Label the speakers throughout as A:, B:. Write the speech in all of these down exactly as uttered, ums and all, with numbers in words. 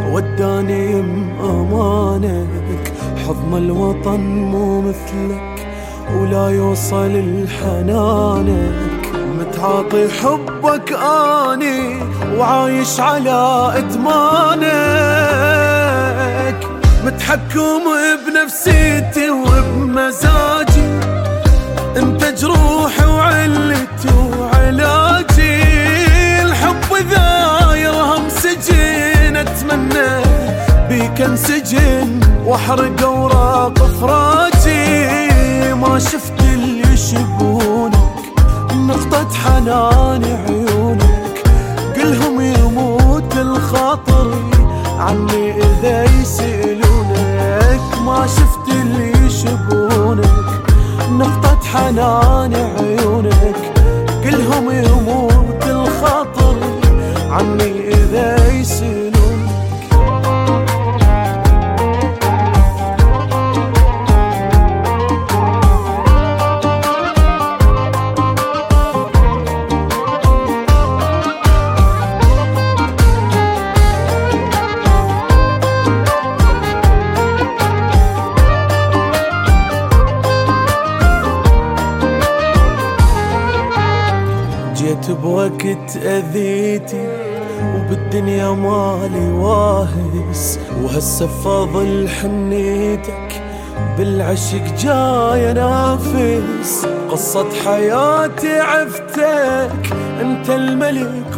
A: وداني يم أمانك، حضن الوطن مو مثلك ولا يوصل لحنانك. متعاطي حبك اني وعايش على ادمانك، متحكم بنفسيتي وبمزاجي، انت جروحي وعلتي وعلاجي. الحب ذا يرهم سجن، اتمنى بيك انسجن واحرق اوراق افراجي. ما شفت اللي يشبهونك، نقطة حنان عيونك، قلهم يموت الخاطر عني اذا يسألونك. ما شفت اللي يشبهونك، نقطة حنان عيونك، قلهم يموت الخاطر عني اذا يسألونك. جيت بوقت أذيتي وبالدنيا مالي واهس، وهسه فاضل حنيتك بالعشق جاي انافس. قصة حياتي عفتك، انت الملك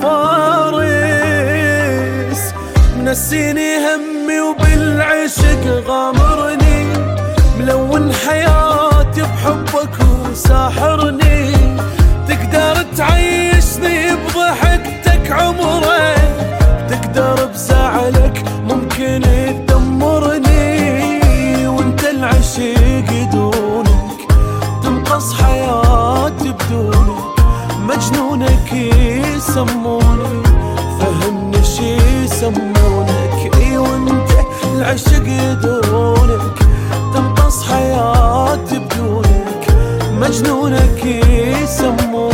A: والفارس، منسيني همي وبالعشق غامرني، ملون حياتي بحبك وساحرني. تقدر تعيشني بضحكتك عمرين، تقدر بزعلك ممكن تدمرني، وانت العشق دونك تنقص حياتي بدونك. مجنونك يسموني، فهمني شي يسمونك. اي وانت العشق دونك تنقص حياتي بدونك، مجنونك يسمونك.